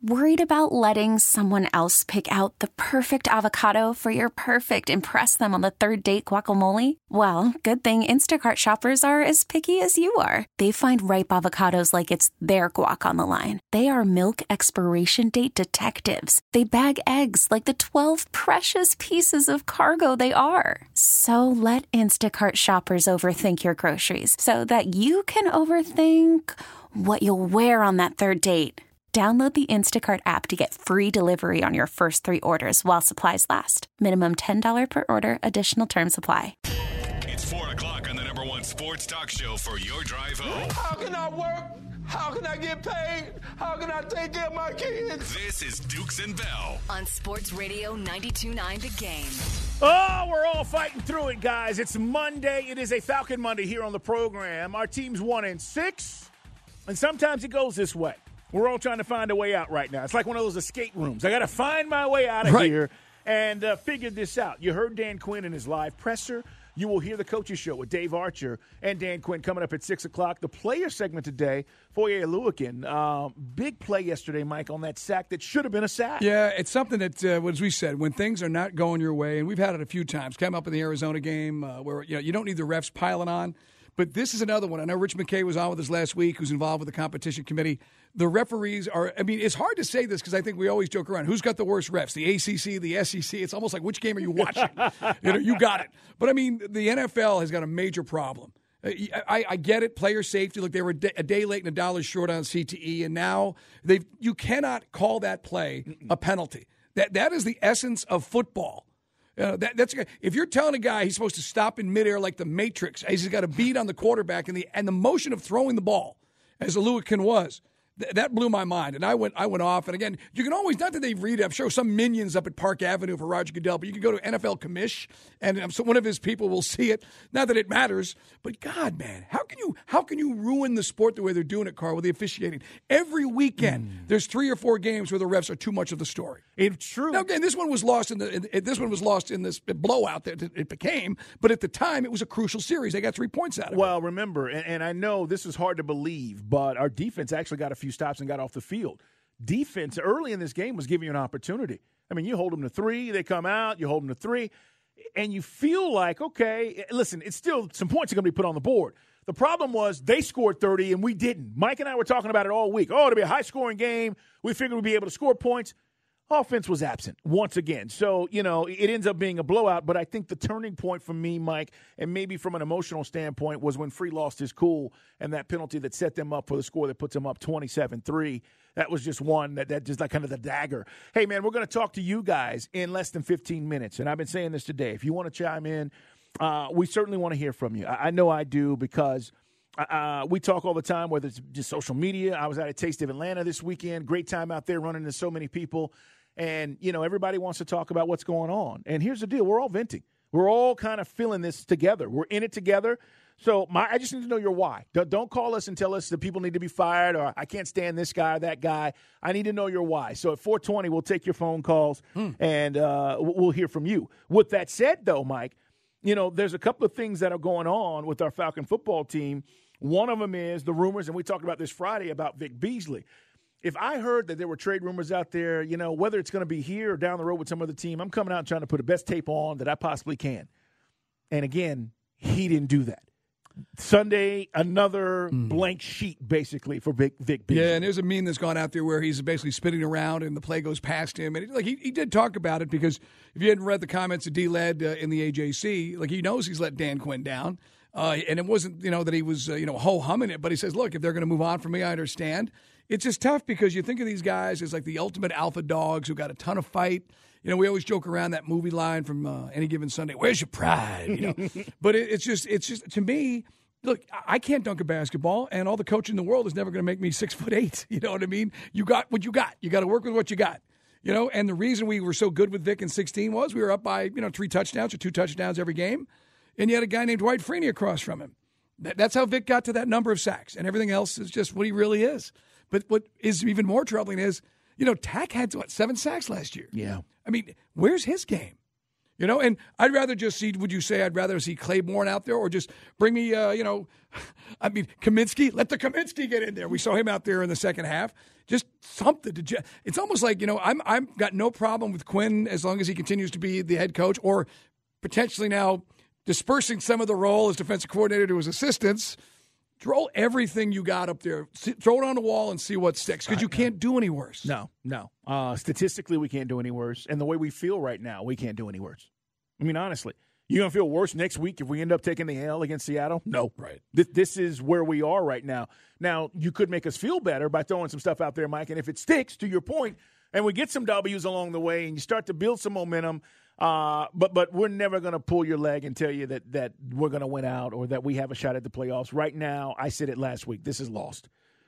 Worried about letting someone else pick out the perfect avocado for your perfect impress them on the third date guacamole? Well, good thing Instacart shoppers are as picky as you are. They find ripe avocados like it's their guac on the line. They are milk expiration date detectives. They bag eggs like the 12 precious pieces of cargo they are. So let Instacart shoppers overthink your groceries so that you can overthink what you'll wear on that third date. Download the Instacart app to get free delivery on your first 3 orders while supplies last. Minimum $10 per order. Additional terms apply. It's 4 o'clock on the number one sports talk show for your drive home. How can I work? How can I get paid? How can I take care of my kids? This is Dukes and Bell on Sports Radio 92.9 The Game. Oh, we're all fighting through it, guys. It's Monday. It is a Falcon Monday here on the program. Our team's 1-6, and sometimes it goes this way. We're all trying to find a way out right now. It's like one of those escape rooms. I got to find my way out of here and figure this out. You heard Dan Quinn in his live presser. You will hear the Coaches Show with Dave Archer and Dan Quinn coming up at 6 o'clock. The player segment today, Foye Oluokun. Big play yesterday, Mike, on that sack that should have been a sack. Yeah, it's something that, as we said, when things are not going your way, and we've had it a few times, came up in the Arizona game where you don't need the refs piling on. But this is another one. I know Rich McKay was on with us last week, who's involved with the competition committee. The referees are, it's hard to say this because I think we always joke around. Who's got the worst refs? The ACC, the SEC? It's almost like, which game are you watching? You got it. But, the NFL has got a major problem. I get it, player safety. Look, they were a day late and $1 short on CTE, and now you cannot call that play a penalty. That is the essence of football. That's if you're telling a guy he's supposed to stop in midair like the Matrix, he's got a beat on the quarterback and the motion of throwing the ball, as Oluokun was. That blew my mind, and I went off. And again, you can always, not that they read it, I'm sure some minions up at Park Avenue for Roger Goodell, but you can go to NFL Commish, and so one of his people will see it. Not that it matters, but God, man, how can you ruin the sport the way they're doing it, Carl, with the officiating? Every weekend, there's 3 or 4 games where the refs are too much of the story. It's true. Now, again, this one was lost in this blowout that it became, but at the time, it was a crucial series. They got 3 points out of it. Well, remember, and I know this is hard to believe, but our defense actually got a few stops and got off the field. Defense early in this game was giving you an opportunity. You hold them to 3, they come out, you hold them to 3, and you feel like, okay, listen, it's still some points are going to be put on the board. The problem was they scored 30 and we didn't. Mike and I were talking about it all week. Oh, it'll be a high-scoring game. We figured we'd be able to score points. Offense was absent once again. So, it ends up being a blowout. But I think the turning point for me, Mike, and maybe from an emotional standpoint, was when Free lost his cool and that penalty that set them up for the score that puts them up 27-3. That was just one that just like kind of the dagger. Hey, man, we're going to talk to you guys in less than 15 minutes. And I've been saying this today. If you want to chime in, we certainly want to hear from you. I know I do because we talk all the time, whether it's just social media. I was at a Taste of Atlanta this weekend. Great time out there running into so many people. And, everybody wants to talk about what's going on. And here's the deal. We're all venting. We're all kind of feeling this together. We're in it together. So I just need to know your why. Don't call us and tell us that people need to be fired or I can't stand this guy or that guy. I need to know your why. So at 4:20, we'll take your phone calls and we'll hear from you. With that said, though, Mike, there's a couple of things that are going on with our Falcon football team. One of them is the rumors, and we talked about this Friday about Vic Beasley. If I heard that there were trade rumors out there, whether it's going to be here or down the road with some other team, I'm coming out and trying to put the best tape on that I possibly can. And again, he didn't do that. Sunday, another blank sheet, basically, for Vic Beasley. Yeah, and there's a meme that's gone out there where he's basically spinning around and the play goes past him. And he did talk about it because if you hadn't read the comments of D-Led in the AJC, he knows he's let Dan Quinn down. And it wasn't, that he was, ho-humming it. But he says, look, if they're going to move on from me, I understand. It's just tough because you think of these guys as like the ultimate alpha dogs who got a ton of fight. We always joke around that movie line from Any Given Sunday, where's your pride? But it's just to me, look, I can't dunk a basketball, and all the coaching in the world is never going to make me 6'8". You know what I mean? You got what you got. You got to work with what you got. And the reason we were so good with Vic in 16 was we were up by 3 touchdowns or 2 touchdowns every game, and you had a guy named Dwight Freeney across from him. That's how Vic got to that number of sacks, and everything else is just what he really is. But what is even more troubling is, Tack had, 7 sacks last year? Yeah. Where's his game? You know, and I'd rather just see, would you say I'd rather see Claiborne out there or just bring me, Kaminsky? Let the Kaminsky get in there. We saw him out there in the second half. Just something to it's almost like, I'm got no problem with Quinn as long as he continues to be the head coach or potentially now dispersing some of the role as defensive coordinator to his assistants. Throw everything you got up there. Throw it on the wall and see what sticks because you can't do any worse. No. Statistically, we can't do any worse. And the way we feel right now, we can't do any worse. I mean, honestly, you going to feel worse next week if we end up taking the L against Seattle? No. Right. This is where we are right now. Now, you could make us feel better by throwing some stuff out there, Mike. And if it sticks, to your point, and we get some W's along the way and you start to build some momentum, but we're never going to pull your leg and tell you that we're going to win out or that we have a shot at the playoffs. Right now, I said it last week, this is lost.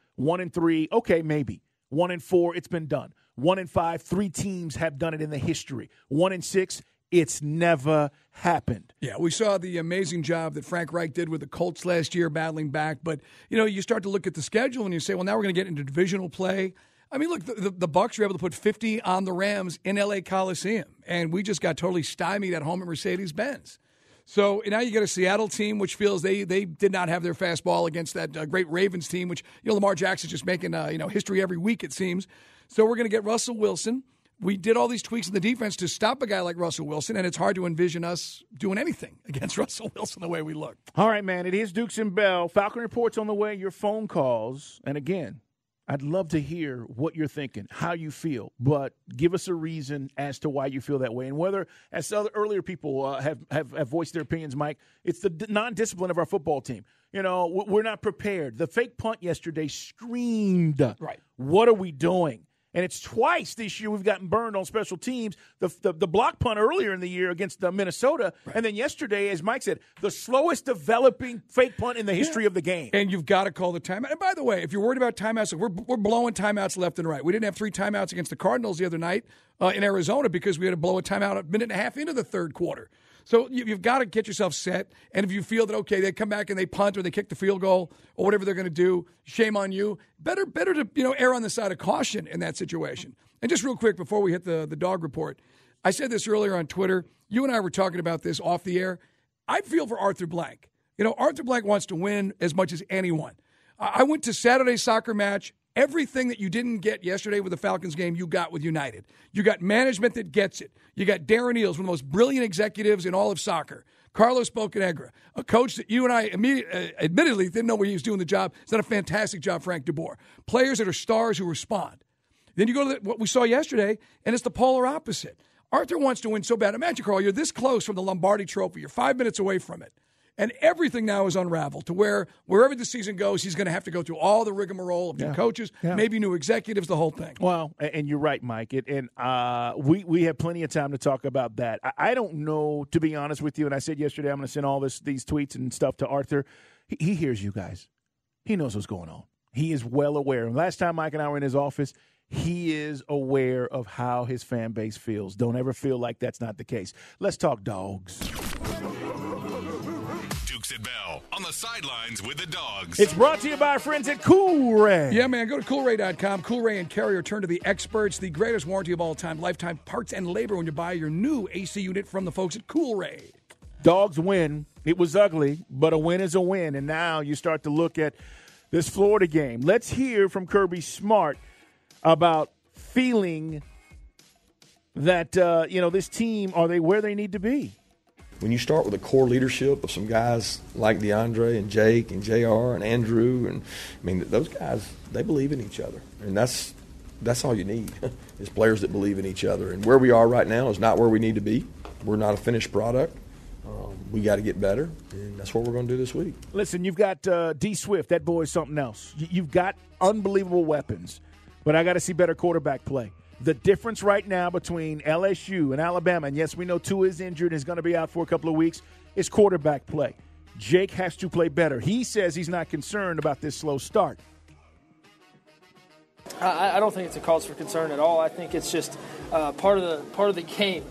1-3, okay, maybe. 1-4, it's been done. 1-5, 3 teams have done it in the history. 1-6, it's never happened. Yeah, we saw the amazing job that Frank Reich did with the Colts last year battling back. But, you start to look at the schedule and you say, well, now we're going to get into divisional play. I mean, look, the Bucs were able to put 50 on the Rams in L.A. Coliseum, and we just got totally stymied at home at Mercedes-Benz. So now you get a Seattle team which feels they did not have their fastball against that great Ravens team, which Lamar Jackson's just making history every week, it seems. So we're going to get Russell Wilson. We did all these tweaks in the defense to stop a guy like Russell Wilson, and it's hard to envision us doing anything against Russell Wilson the way we look. All right, man, it is Dukes and Bell. Falcon Report's on the way, your phone calls. And again, I'd love to hear what you're thinking, how you feel, but give us a reason as to why you feel that way. And whether, as other earlier people have voiced their opinions, Mike, it's the non-discipline of our football team. We're not prepared. The fake punt yesterday screamed. Right. What are we doing? And it's twice this year we've gotten burned on special teams. The block punt earlier in the year against Minnesota, right. And then yesterday, as Mike said, the slowest developing fake punt in the history of the game. And you've got to call the timeout. And by the way, if you're worried about timeouts, we're blowing timeouts left and right. We didn't have 3 timeouts against the Cardinals the other night in Arizona because we had to blow a timeout a minute and a half into the third quarter. So you've got to get yourself set. And if you feel that, okay, they come back and they punt or they kick the field goal or whatever they're going to do, shame on you. Better to err on the side of caution in that situation. And just real quick before we hit the dog report, I said this earlier on Twitter. You and I were talking about this off the air. I feel for Arthur Blank. Arthur Blank wants to win as much as anyone. I went to Saturday's soccer match. Everything that you didn't get yesterday with the Falcons game, you got with United. You got management that gets it. You got Darren Eales, one of the most brilliant executives in all of soccer. Carlos Bocanegra, a coach that you and I admittedly didn't know where he was doing the job. He's done a fantastic job, Frank DeBoer. Players that are stars who respond. Then you go to what we saw yesterday, and it's the polar opposite. Arthur wants to win so bad. Imagine, Carl, you're this close from the Lombardi Trophy. You're 5 minutes away from it. And everything now is unraveled to where wherever the season goes, he's going to have to go through all the rigmarole of new coaches, maybe new executives, the whole thing. Well, and you're right, Mike. We have plenty of time to talk about that. I don't know, to be honest with you, and I said yesterday I'm going to send all these tweets and stuff to Arthur. He hears you guys. He knows what's going on. He is well aware. And last time Mike and I were in his office, he is aware of how his fan base feels. Don't ever feel like that's not the case. Let's talk dogs. Dukes and Bell on the sidelines with the dogs. It's brought to you by our friends at Cool Ray. Yeah, man, go to CoolRay.com. Cool Ray and Carrier turn to the experts, the greatest warranty of all time, lifetime parts and labor when you buy your new AC unit from the folks at Cool Ray. Dogs win. It was ugly, but a win is a win. And now you start to look at this Florida game. Let's hear from Kirby Smart about feeling that, this team, are they where they need to be? When you start with a core leadership of some guys like DeAndre and Jake and JR and Andrew, and those guys, they believe in each other. And that's all you need is players that believe in each other. And where we are right now is not where we need to be. We're not a finished product. We got to get better, and that's what we're going to do this week. Listen, you've got D. Swift. That boy is something else. You've got unbelievable weapons, but I got to see better quarterback play. The difference right now between LSU and Alabama, and yes, we know Tua is injured and is going to be out for a couple of weeks, is quarterback play. Jake has to play better. He says he's not concerned about this slow start. I don't think it's a cause for concern at all. I think it's just part of the game.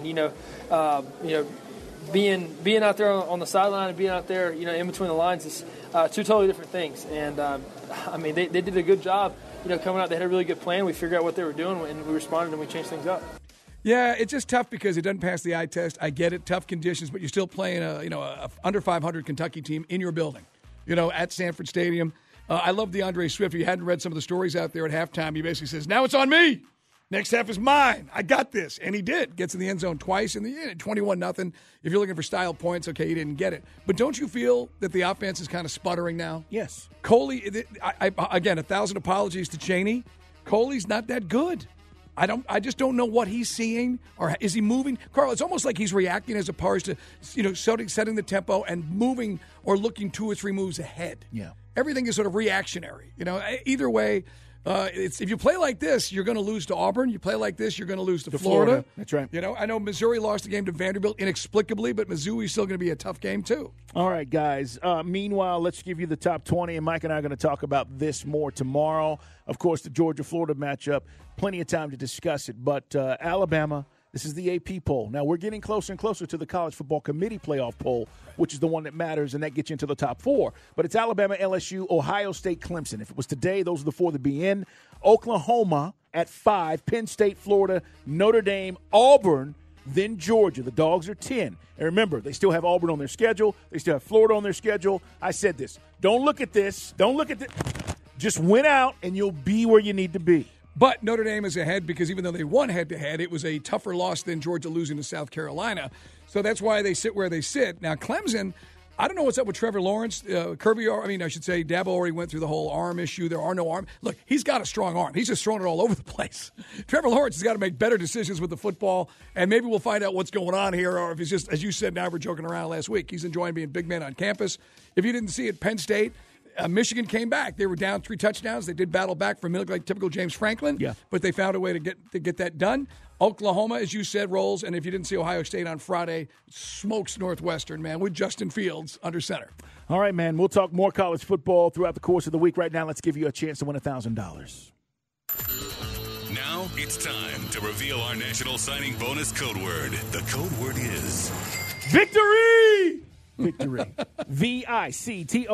Being out there on the sideline and being out there, in between the lines is two totally different things. And they did a good job. Coming out, they had a really good plan. We figured out what they were doing, and we responded, and we changed things up. Yeah, it's just tough because it doesn't pass the eye test. I get it, tough conditions, but you're still playing a under 500 Kentucky team in your building, at Sanford Stadium. I love DeAndre Swift. If you hadn't read some of the stories out there at halftime, he basically says, "Now it's on me. Next half is mine. I got this." And he did. Gets in the end zone twice in the end, 21-0. If you're looking for style points, okay, he didn't get it. But don't you feel that the offense is kind of sputtering now? Yes. Coley, again, 1,000 apologies to Chaney. Coley's not that good. I just don't know what he's seeing, or is he moving? Carl, it's almost like he's reacting as opposed to, setting the tempo and moving or looking 2 or 3 moves ahead. Yeah. Everything is sort of reactionary. Either way, if you play like this, you're going to lose to Auburn. You play like this, you're going to lose to Florida. That's right. I know Missouri lost the game to Vanderbilt inexplicably, but Missouri is still going to be a tough game too. All right, guys. Meanwhile, let's give you the top 20, and Mike and I are going to talk about this more tomorrow. Of course, the Georgia-Florida matchup, plenty of time to discuss it. But Alabama, this is the AP poll. Now, we're getting closer and closer to the College Football Committee playoff poll, which is the one that matters, and that gets you into the top 4. But it's Alabama, LSU, Ohio State, Clemson. If it was today, those are the 4 to be in. Oklahoma at 5, Penn State, Florida, Notre Dame, Auburn, then Georgia. The Dogs are 10. And remember, they still have Auburn on their schedule. They still have Florida on their schedule. I said this. Don't look at this. Don't look at this. Just win out, and you'll be where you need to be. But Notre Dame is ahead because even though they won head-to-head, it was a tougher loss than Georgia losing to South Carolina. So that's why they sit where they sit. Now, Clemson, I don't know what's up with Trevor Lawrence. Dabo already went through the whole arm issue. There are no arms. Look, he's got a strong arm. He's just throwing it all over the place. Trevor Lawrence has got to make better decisions with the football, and maybe we'll find out what's going on here, or if it's just, as you said, now we're joking around last week. He's enjoying being big man on campus. If you didn't see it, Penn State, Michigan came back. They were down 3 touchdowns. They did battle back for a minute like typical James Franklin, but they found a way to get that done. Oklahoma, as you said, rolls, and if you didn't see Ohio State on Friday, smokes Northwestern, man, with Justin Fields under center. All right, man, we'll talk more college football throughout the course of the week. Right now, let's give you a chance to win $1,000. Now it's time to reveal our national signing bonus code word. The code word is victory! Victory. Victory.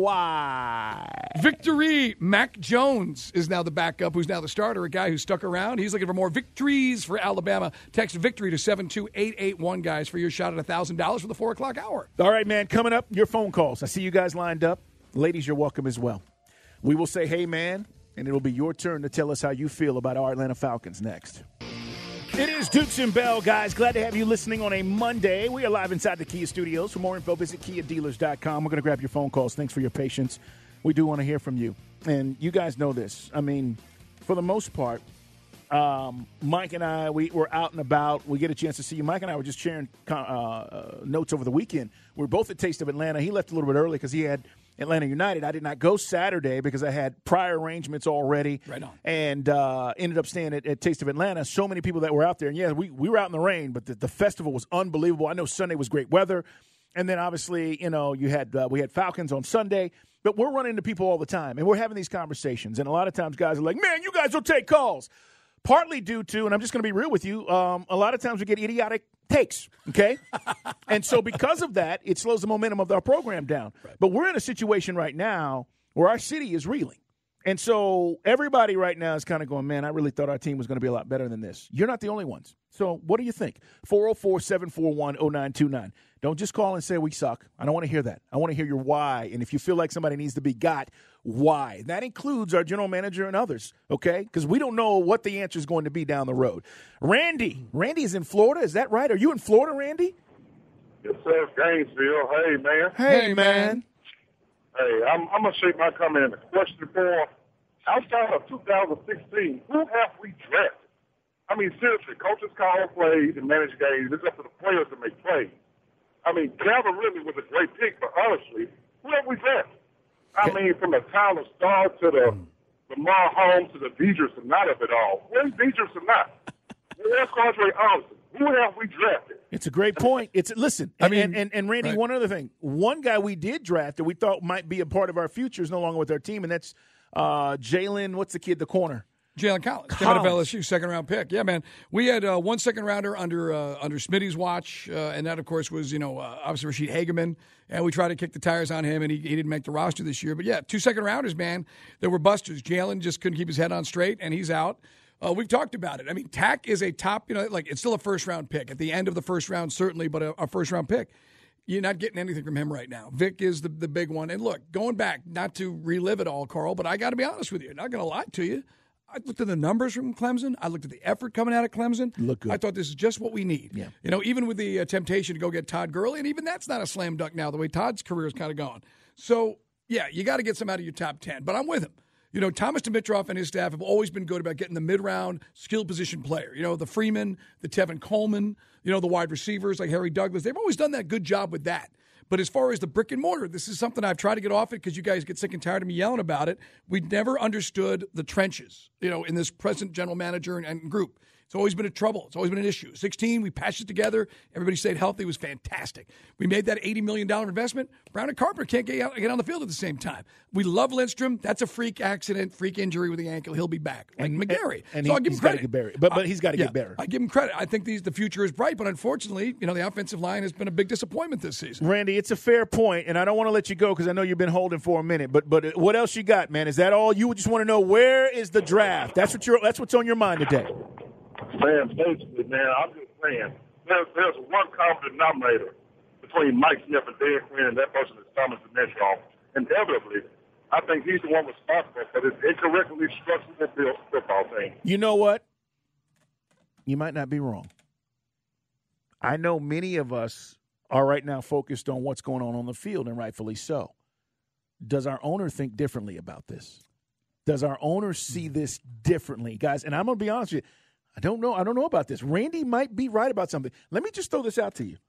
Victory. Mac Jones is now the backup, who's now the starter, a guy who stuck around. He's looking for more victories for Alabama. Text victory to 72881, guys, for your shot at $1,000 for the 4 o'clock hour. All right, man, coming up, your phone calls. I see you guys lined up. Ladies, you're welcome as well. We will say, hey, man, and it'll be your turn to tell us how you feel about our Atlanta Falcons next. It is Dukes and Bell, guys. Glad to have you listening on a Monday. We are live inside the Kia studios. For more info, visit KiaDealers.com. We're going to grab your phone calls. Thanks for your patience. We do want to hear from you. And you guys know this. I mean, for the most part, Mike and I, we were out and about. We get a chance to see you. Mike and I were just sharing notes over the weekend. We were both at Taste of Atlanta. He left a little bit early because he had Atlanta United. I did not go Saturday because I had prior arrangements already. Right on. And ended up staying at Taste of Atlanta. So many people that were out there. And, yeah, we were out in the rain, but the festival was unbelievable. I know Sunday was great weather. And then, obviously, we had Falcons on Sunday. But we're running into people all the time, and we're having these conversations. And a lot of times guys are like, man, you guys don't take calls. Partly due to, and I'm just going to be real with you, a lot of times we get idiotic takes, okay? And so because of that, it slows the momentum of our program down. Right. But we're in a situation right now where our city is reeling. And so everybody right now is kind of going, man, I really thought our team was going to be a lot better than this. You're not the only ones. So what do you think? 404-741-0929. Don't just call and say we suck. I don't want to hear that. I want to hear your why. And if you feel like somebody needs to be got, why? That includes our general manager and others, okay? Because we don't know what the answer is going to be down the road. Randy is in Florida. Is that right? Are you in Florida, Randy? Yes, sir. Gainesville. Hey, man. Hey, man. Hey, I'm going to shape my comment in a question for outside of 2016, who have we drafted? I mean, seriously, coaches call plays and manage games. It's up to the players to make plays. I mean, Calvin Ridley was a great pick, but honestly, who have we drafted? I mean, from the Tyler Starr to the Lamar Holmes to the Deidre Sanat of it all. Where's Deidre Sanat? Where's Andre Allison? Who have we drafted? It's a great point. Listen, I mean, and Randy, right. One other thing. One guy we did draft that we thought might be a part of our future is no longer with our team, and that's Jalen, what's the kid, the corner? Jalen Collins, came out of LSU, second-round pick. Yeah, man. We had 1 second-rounder under Smitty's watch, and that, of course, was, obviously Rashid Hageman. And we tried to kick the tires on him, and he didn't make the roster this year. But, yeah, 2 second-rounders, man, that were busters. Jalen just couldn't keep his head on straight, and he's out. We've talked about it. I mean, Tack is a top, it's still a first-round pick. At the end of the first round, certainly, but a first-round pick. You're not getting anything from him right now. Vic is the big one. And look, going back, not to relive it all, Carl, but I got to be honest with you. Not going to lie to you. I looked at the numbers from Clemson. I looked at the effort coming out of Clemson. Look good. I thought this is just what we need. Yeah. Even with the temptation to go get Todd Gurley, and even that's not a slam dunk now, the way Todd's career is kind of gone. So, yeah, you got to get some out of your top 10. But I'm with him. Thomas Dimitroff and his staff have always been good about getting the mid-round skill position player. The Freeman, the Tevin Coleman, the wide receivers like Harry Douglas. They've always done that good job with that. But as far as the brick and mortar, this is something I've tried to get off it because you guys get sick and tired of me yelling about it. We never understood the trenches, in this present general manager and group. It's always been a trouble. It's always been an issue. 16, we patched it together. Everybody stayed healthy. It was fantastic. We made that $80 million investment. Brown and Carpenter can't get on the field at the same time. We love Lindstrom. That's a freak accident, freak injury with the ankle. He'll be back. Like McGarry. And I'll give him credit. But he's got to get better. I give him credit. I think the future is bright, but unfortunately, the offensive line has been a big disappointment this season. Randy, it's a fair point, and I don't want to let you go because I know you've been holding for a minute. But what else you got, man? Is that all? You just want to know where is the draft? That's what's on your mind today. Man, basically, man, I'm just saying, there's one common denominator between Mike Smith and Dan Quinn, and that person is Thomas Dimitroff. Inevitably, I think he's the one responsible for this incorrectly structured football team. You know what? You might not be wrong. I know many of us are right now focused on what's going on the field, and rightfully so. Does our owner think differently about this? Does our owner see this differently? Guys, and I'm going to be honest with you, I don't know about this. Randy might be right about something. Let me just throw this out to you.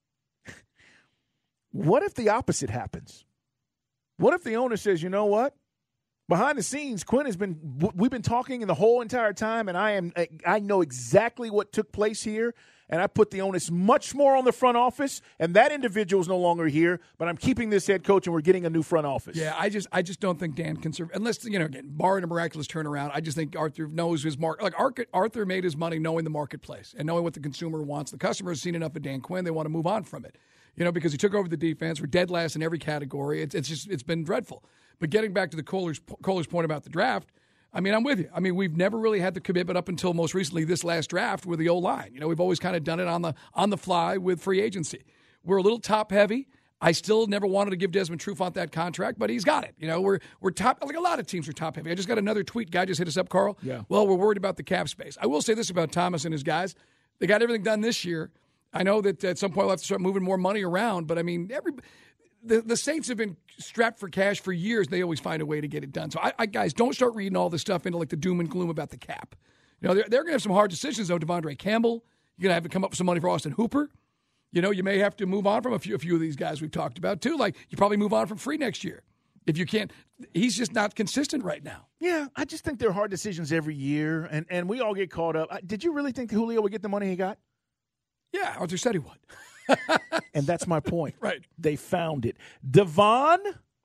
What if the opposite happens? What if the owner says, you know what? Behind the scenes, we've been talking the whole entire time, and I know exactly what took place here, and I put the onus much more on the front office, and that individual is no longer here, but I'm keeping this head coach, and we're getting a new front office. Yeah, I just don't think Dan can serve, unless, again, barring a miraculous turnaround, I just think Arthur knows his market. Like, Arthur made his money knowing the marketplace and knowing what the consumer wants. The customer has seen enough of Dan Quinn. They want to move on from it, because he took over the defense. We're dead last in every category. It's been dreadful. But getting back to the Kohler's point about the draft, I mean, I'm with you. I mean, we've never really had the commitment up until most recently this last draft with the O-line. We've always kind of done it on the fly with free agency. We're a little top heavy. I still never wanted to give Desmond Trufant that contract, but he's got it. We're top, like a lot of teams are top heavy. I just got another tweet. Guy just hit us up, Carl. Yeah. Well, we're worried about the cap space. I will say this about Thomas and his guys. They got everything done this year. I know that at some point we'll have to start moving more money around, but I mean, the Saints have been strapped for cash for years. They always find a way to get it done. So, guys, don't start reading all this stuff into like the doom and gloom about the cap. They're going to have some hard decisions, though. Devondre Campbell, you're going to have to come up with some money for Austin Hooper. You may have to move on from a few of these guys we've talked about, too. Like, you probably move on from Free next year. If you can't, he's just not consistent right now. Yeah, I just think they're hard decisions every year, and we all get caught up. Did you really think Julio would get the money he got? Yeah, Arthur said he would. And that's my point. Right. They found it. Devon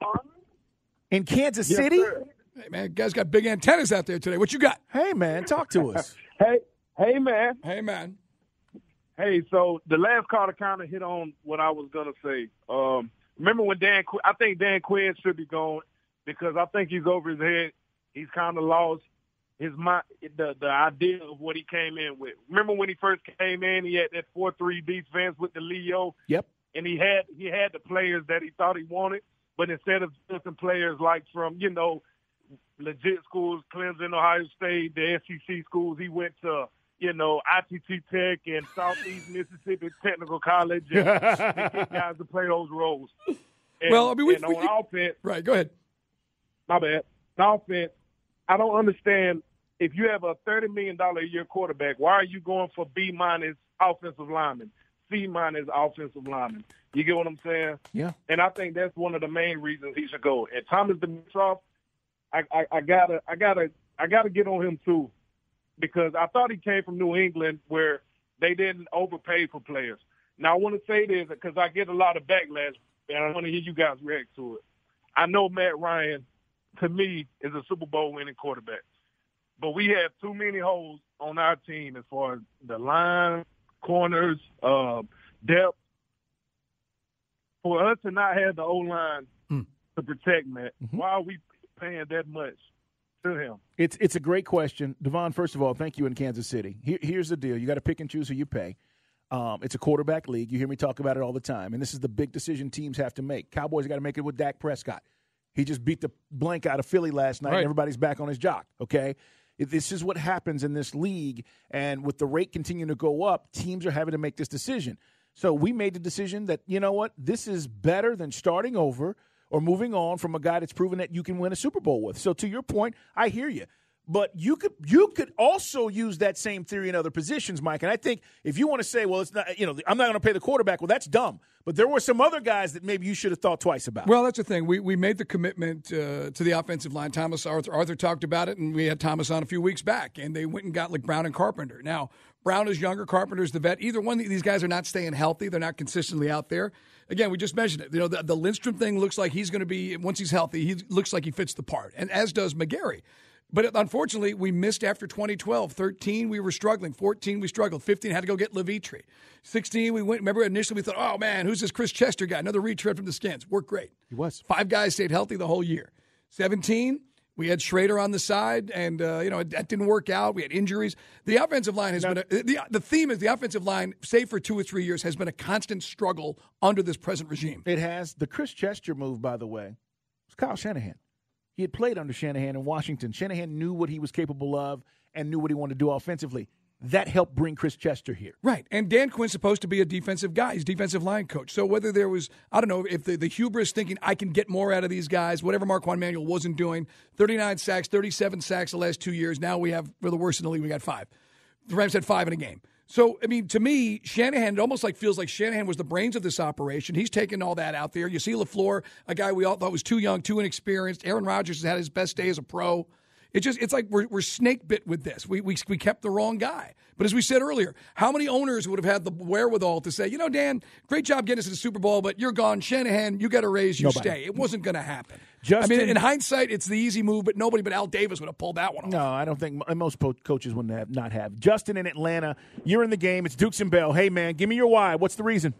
in Kansas City. Sir. Hey, man, guys got big antennas out there today. What you got? Hey, man, talk to us. Hey, man. Hey, man. Hey, so the last caller kind of hit on what I was going to say. Remember when I think Dan Quinn should be going because I think he's over his head. He's kind of lost his mind, the idea of what he came in with. Remember when he first came in, he had that 4-3 defense with the Leo. Yep. And he had the players that he thought he wanted, but instead of just players like from, legit schools, Clemson, Ohio State, the SEC schools, he went to, ITT Tech and Southeast Mississippi Technical College and get guys to play those roles. And, on offense. Right, go ahead. My bad. On offense, I don't understand. If you have a $30 million a year quarterback, why are you going for B- offensive lineman, C- offensive lineman? You get what I'm saying? Yeah. And I think that's one of the main reasons he should go. And Thomas Dimitroff, I gotta get on him too, because I thought he came from New England where they didn't overpay for players. Now I want to say this because I get a lot of backlash, and I want to hear you guys react to it. I know Matt Ryan, to me, is a Super Bowl winning quarterback. But we have too many holes on our team as far as the line, corners, depth. For us to not have the O-line to protect Matt, why are we paying that much to him? It's a great question. Devon, first of all, thank you in Kansas City. Here's the deal. You got to pick and choose who you pay. It's a quarterback league. You hear me talk about it all the time. And this is the big decision teams have to make. Cowboys got to make it with Dak Prescott. He just beat the blank out of Philly last night, and everybody's back on his jock, okay? This is what happens in this league, and with the rate continuing to go up, teams are having to make this decision. So we made the decision that, you know what, this is better than starting over or moving on from a guy that's proven that you can win a Super Bowl with. So to your point, I hear you. But you could also use that same theory in other positions, Mike. And I think if you want to say, well, it's not, I'm not going to pay the quarterback, well, that's dumb. But there were some other guys that maybe you should have thought twice about. Well, that's the thing. We made the commitment to the offensive line. Arthur talked about it, and we had Thomas on a few weeks back, and they went and got like Brown and Carpenter. Now, Brown is younger, Carpenter's the vet. Either one of these guys are not staying healthy. They're not consistently out there. Again, we just mentioned it. The Lindstrom thing looks like he's going to be, once he's healthy, he looks like he fits the part, and as does McGarry. But unfortunately, we missed after 2012. 13, we were struggling. 14, we struggled. 15, had to go get Levitri. 16, we went. Remember, initially we thought, oh, man, who's this Chris Chester guy? Another retread from the Skins. Worked great. He was. 5 guys stayed healthy the whole year. 17, we had Schrader on the side, and, that didn't work out. We had injuries. The offensive line has been the theme is the offensive line, save for 2 or 3 years, has been a constant struggle under this present regime. It has. The Chris Chester move, by the way, was Kyle Shanahan. He had played under Shanahan in Washington. Shanahan knew what he was capable of and knew what he wanted to do offensively. That helped bring Chris Chester here. Right. And Dan Quinn's supposed to be a defensive guy. He's defensive line coach. So whether there was, I don't know, if the hubris thinking I can get more out of these guys, whatever Marquand Manuel wasn't doing, 39 sacks, 37 sacks the last 2 years. Now we have, for the worst in the league, we got 5. The Rams had 5 in a game. So, I mean, to me, Shanahan, it almost feels like Shanahan was the brains of this operation. He's taken all that out there. You see LaFleur, a guy we all thought was too young, too inexperienced. Aaron Rodgers has had his best day as a pro. It's like we're snake bit with this. We kept the wrong guy. But as we said earlier, how many owners would have had the wherewithal to say, Dan, great job getting us to the Super Bowl, but you're gone. Shanahan, you got to raise, you stay. It wasn't going to happen. Justin, in hindsight, it's the easy move, but nobody but Al Davis would have pulled that one off. No, I don't think most coaches would not have. Justin in Atlanta, you're in the game. It's Dukes and Bell. Hey, man, give me your why. What's the reason?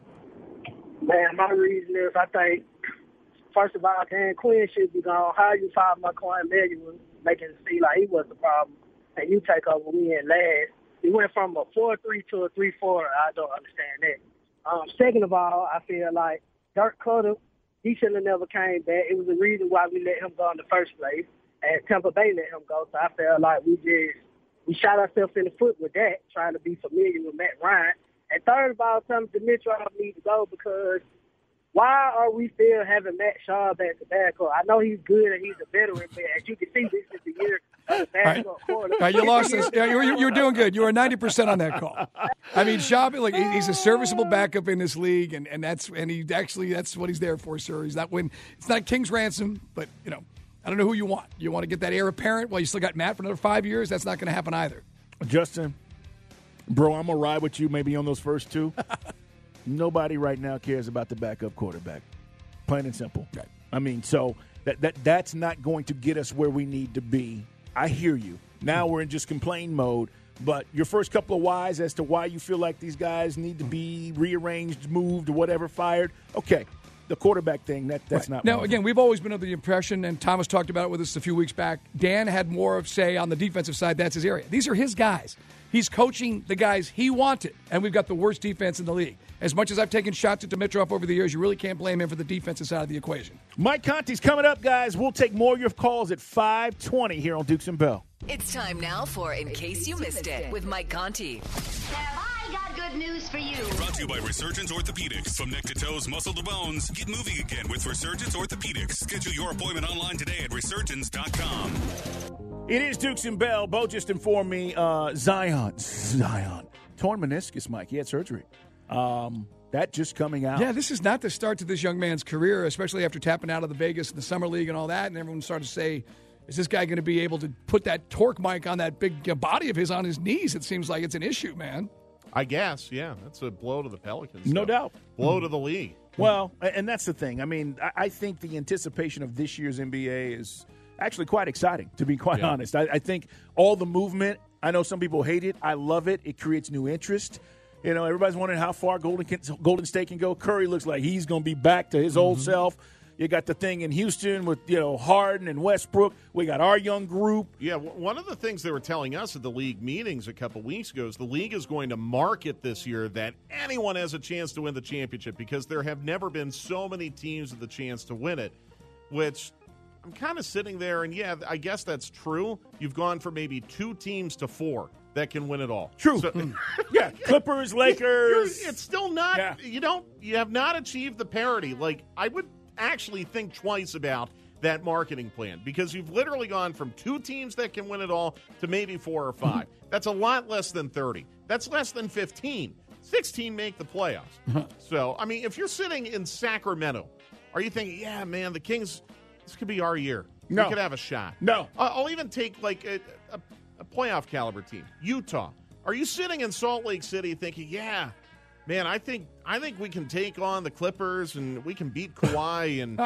Man, my reason is I think, first of all, Dan Quinn should be gone. How you fire Marquand Manuel, making it seem like he was the problem, and you take over, we in last. He went from a 4-3 to a 3-4. I don't understand that. Second of all, I feel like Dirk Cutter, he should have never came back. It was the reason why we let him go in the first place, and Tampa Bay let him go. So I felt like we shot ourselves in the foot with that, trying to be familiar with Matt Ryan. And third of all, Dimitrov need to go because why are we still having Matt Schaub as the backup? I know he's good and he's a veteran, but as you can see, this is the year of the backup quarter. All right, you lost us. Yeah, you were doing good. You were 90% on that call. I mean, Schaub, he's a serviceable backup in this league, and that's what he's there for, sir. He's not it's not King's ransom, but I don't know who you want. You want to get that heir apparent? Well, you still got Matt for another 5 years. That's not going to happen either. Justin, bro, I'm gonna ride with you maybe on those first 2. Nobody right now cares about the backup quarterback. Plain and simple. Right. I mean, so that's not going to get us where we need to be. I hear you. Now we're in just complain mode. But your first couple of whys as to why you feel like these guys need to be rearranged, moved, or whatever, fired. Okay. The quarterback thing, that's right. Not now, again, we've always been under the impression, and Thomas talked about it with us a few weeks back, Dan had more of say on the defensive side. That's his area. These are his guys. He's coaching the guys he wanted, and we've got the worst defense in the league. As much as I've taken shots at Dimitrov over the years, you really can't blame him for the defensive side of the equation. Mike Conti's coming up, guys. We'll take more of your calls at 5:20 here on Dukes and Bell. It's time now for In Case You Missed It with Mike Conti. I got good news for you. Brought to you by Resurgence Orthopedics. From neck to toes, muscle to bones, get moving again with Resurgence Orthopedics. Schedule your appointment online today at resurgence.com. It is Dukes and Bell. Bo just informed me Zion. Torn meniscus, Mike. He had surgery. That just coming out. Yeah, this is not the start to this young man's career, especially after tapping out of the Vegas and the Summer League and all that, and everyone started to say, is this guy going to be able to put that torque mic on that big body of his on his knees? It seems like it's an issue, man. I guess, yeah. That's a blow to the Pelicans. No doubt. Blow to the league. Well, and that's the thing. I mean, I think the anticipation of this year's NBA is actually quite exciting, to be quite honest. I think all the movement, I know some people hate it. I love it. It creates new interest. Everybody's wondering how far Golden State can go. Curry looks like he's going to be back to his old self. You got the thing in Houston with, Harden and Westbrook. We got our young group. Yeah, one of the things they were telling us at the league meetings a couple weeks ago is the league is going to market this year that anyone has a chance to win the championship because there have never been so many teams with the chance to win it, which I'm kind of sitting there, and yeah, I guess that's true. You've gone from maybe 2 teams to 4 that can win it all. True. So, yeah, Clippers, Lakers. It's still not, you have not achieved the parity. Like, I would actually think twice about that marketing plan because you've literally gone from 2 teams that can win it all to maybe 4 or 5. That's a lot less than 30. That's less than 15. 16 make the playoffs. So, I mean, if you're sitting in Sacramento, are you thinking, yeah, man, the Kings, this could be our year. No. We could have a shot. No. I'll even take like a playoff caliber team. Utah. Are you sitting in Salt Lake City thinking, yeah, man, I think we can take on the Clippers and we can beat Kawhi and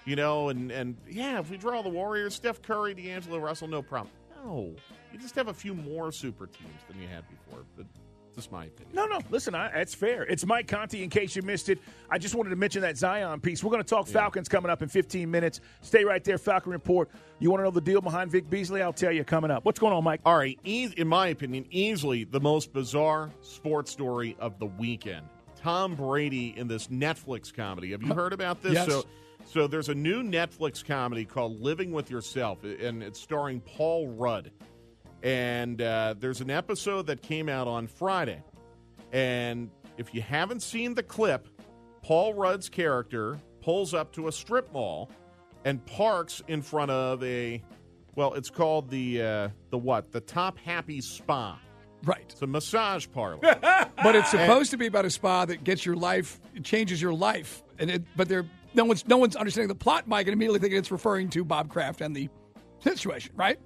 and yeah, if we draw the Warriors, Steph Curry, D'Angelo Russell, no problem. No, you just have a few more super teams than you had before. But that's my opinion. No, listen, that's fair. It's Mike Conti. In case you missed it, I just wanted to mention that Zion piece. We're going to talk Falcons coming up in 15 minutes. Stay right there, Falcon Report. You want to know the deal behind Vic Beasley? I'll tell you coming up. What's going on, Mike? All right, in my opinion, easily the most bizarre sports story of the weekend. Tom Brady in this Netflix comedy. Have you heard about this? Yes. So there's a new Netflix comedy called Living with Yourself, and it's starring Paul Rudd. And there's an episode that came out on Friday. And if you haven't seen the clip, Paul Rudd's character pulls up to a strip mall and parks in front of it's called the Top Happy Spa. Right. It's a massage parlor. But it's supposed to be about a spa that gets your life, it changes your life. But no one's understanding the plot, Mike, and immediately thinking it's referring to Bob Kraft and the situation, right?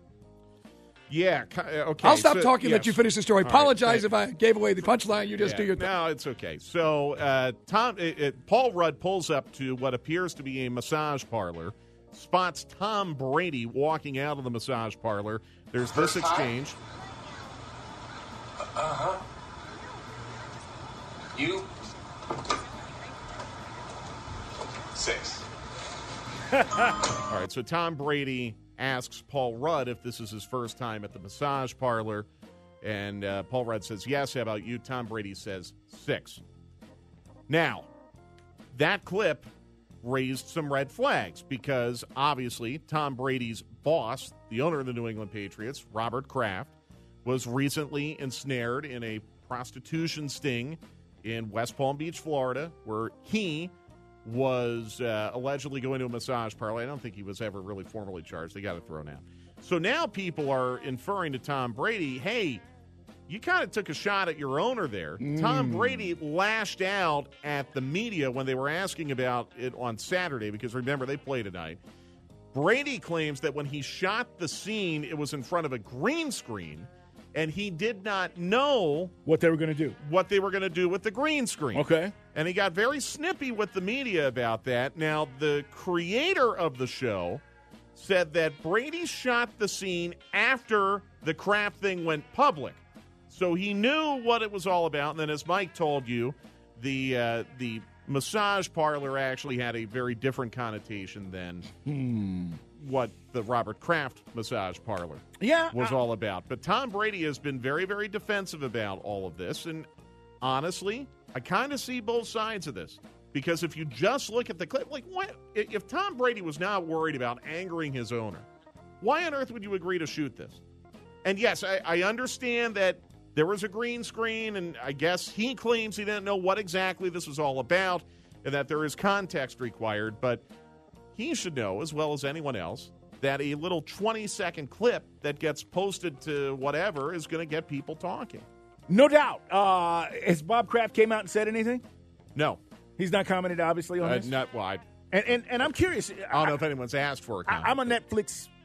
Yeah, okay. I'll stop talking, let yes. you finish the story. All Apologize right, if I gave away the punchline. You just do your thing. No, it's okay. So Paul Rudd pulls up to what appears to be a massage parlor, spots Tom Brady walking out of the massage parlor. There's this exchange. Uh-huh. You? 6. All right, so Tom Brady asks Paul Rudd if this is his first time at the massage parlor, and Paul Rudd says, yes, how about you? Tom Brady says 6. Now, that clip raised some red flags because, obviously, Tom Brady's boss, the owner of the New England Patriots, Robert Kraft, was recently ensnared in a prostitution sting in West Palm Beach, Florida, where he was allegedly going to a massage parlor. I don't think he was ever really formally charged. They got it thrown out. So now people are inferring to Tom Brady, hey, you kind of took a shot at your owner there. Tom Brady lashed out at the media when they were asking about it on Saturday because, remember, they play tonight. Brady claims that when he shot the scene, it was in front of a green screen, and he did not know what they were going to do. What they were going to do with the green screen. Okay. And he got very snippy with the media about that. Now, the creator of the show said that Brady shot the scene after the Kraft thing went public. So he knew what it was all about. And then, as Mike told you, the massage parlor actually had a very different connotation than what the Robert Kraft massage parlor was all about. But Tom Brady has been very, very defensive about all of this. And honestly, I kind of see both sides of this. Because if you just look at the clip, like, what if Tom Brady was not worried about angering his owner, why on earth would you agree to shoot this? And yes, I understand that there was a green screen, and I guess he claims he didn't know what exactly this was all about and that there is context required, but he should know, as well as anyone else, that a little 20-second clip that gets posted to whatever is going to get people talking. No doubt. Has Bob Kraft came out and said anything? No. He's not commented, obviously, on this? Not wide. And I'm curious. I don't know if anyone's asked for a comment. I'm a Netflix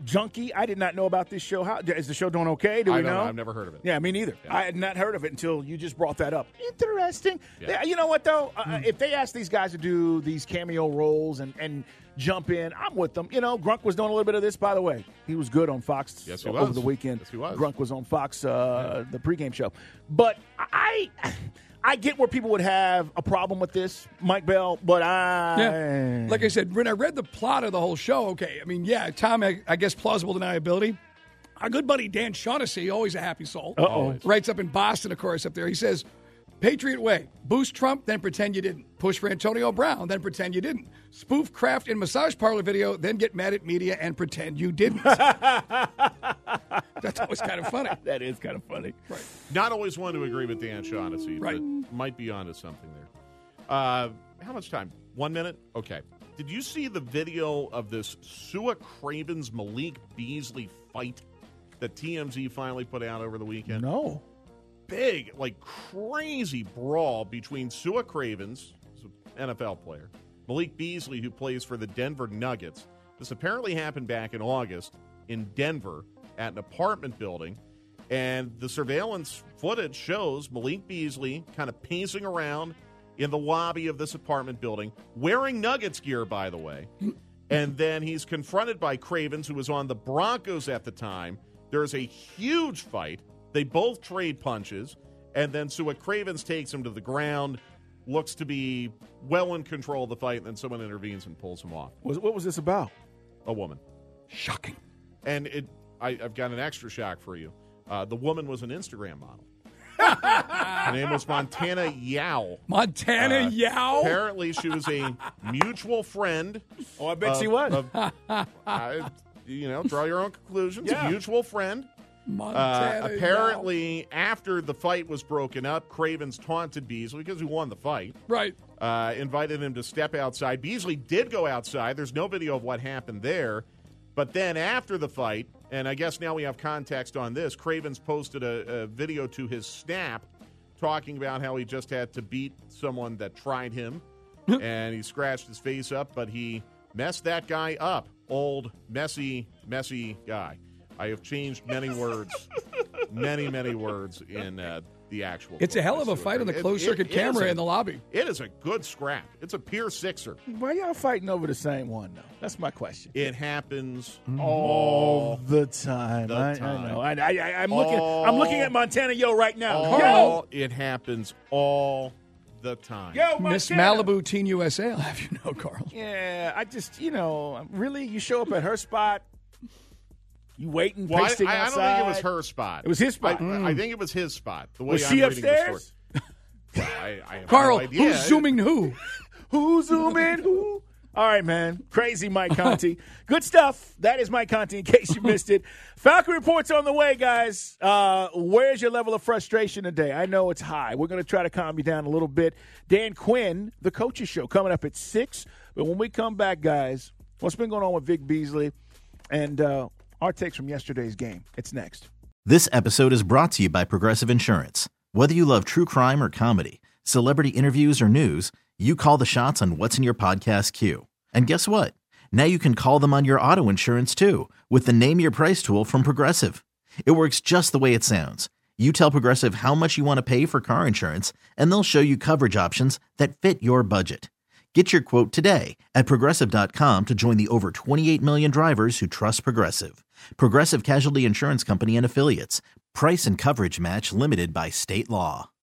junkie. I did not know about this show. How is the show doing? Okay? Do we know? I've never heard of it. Yeah, me neither. Yeah. I had not heard of it until you just brought that up. Interesting. Yeah. You know what though? If they ask these guys to do these cameo roles and jump in, I'm with them. You know, Grunk was doing a little bit of this, by the way. He was good on Fox over the weekend. Yes, he was. Grunk was on Fox, the pregame show. But I get where people would have a problem with this, Mike Bell, but like I said, when I read the plot of the whole show, okay, I mean, yeah, Tom, I guess plausible deniability. Our good buddy Dan Shaughnessy, always a happy soul, writes up in Boston, of course, up there. He says, Patriot way, boost Trump, then pretend you didn't. Push for Antonio Brown, then pretend you didn't. Spoof Kraft in massage parlor video, then get mad at media and pretend you didn't. That's always kind of funny. That is kind of funny. Right. Not always one to agree with Dan Shaughnessy, right. but might be onto something there. How much time? 1 minute? Okay. Did you see the video of this Sua Cravens Malik Beasley fight that TMZ finally put out over the weekend? No. Big, like crazy brawl between Sua Cravens, who's an NFL player, Malik Beasley, who plays for the Denver Nuggets. This apparently happened back in August in Denver at an apartment building, and the surveillance footage shows Malik Beasley kind of pacing around in the lobby of this apartment building, wearing Nuggets gear, by the way, and then he's confronted by Cravens, who was on the Broncos at the time. There's a huge fight. They both trade punches, and then Sua Cravens takes him to the ground, looks to be well in control of the fight, and then someone intervenes and pulls him off. What was this about? A woman. Shocking. And I've got an extra shock for you. The woman was an Instagram model. Her name was Montana Yao. Montana Yao? Apparently, she was a mutual friend. Oh, I bet she was. Draw your own conclusions. Yeah. A mutual friend. Montana apparently, after the fight was broken up, Cravens taunted Beasley because he won the fight. Right. Invited him to step outside. Beasley did go outside. There's no video of what happened there. But then after the fight, and I guess now we have context on this, Cravens posted a video to his Snap talking about how he just had to beat someone that tried him, and he scratched his face up, but he messed that guy up. Old, messy guy. I have changed many words, many words in the actual. It's a hell of a fight on the closed-circuit camera in the lobby. It is a good scrap. It's a pure sixer. Why y'all fighting over the same one, though? That's my question. It happens all the time. I know. I'm looking at Montana Yo right now. Yo! It happens all the time. Yo, Miss Malibu Teen USA, I'll have you know, Carl. Yeah, I just, really, you show up at her spot. You waiting, well, pasting I outside. don't think it was her spot. It was his spot. I think it was his spot. The way was I'm she reading upstairs? The story. Well, I have Carl, no idea. who's zooming who? Who's zooming who? All right, man. Crazy Mike Conti. Good stuff. That is Mike Conti, in case you missed it. Falcon Report's on the way, guys. Where's your level of frustration today? I know it's high. We're going to try to calm you down a little bit. Dan Quinn, the Coaches Show, coming up at 6. But when we come back, guys, what's been going on with Vic Beasley and our takes from yesterday's game? It's next. This episode is brought to you by Progressive Insurance. Whether you love true crime or comedy, celebrity interviews or news, you call the shots on what's in your podcast queue. And guess what? Now you can call them on your auto insurance too with the Name Your Price tool from Progressive. It works just the way it sounds. You tell Progressive how much you want to pay for car insurance, and they'll show you coverage options that fit your budget. Get your quote today at Progressive.com to join the over 28 million drivers who trust Progressive. Progressive Casualty Insurance Company and Affiliates. Price and coverage match limited by state law.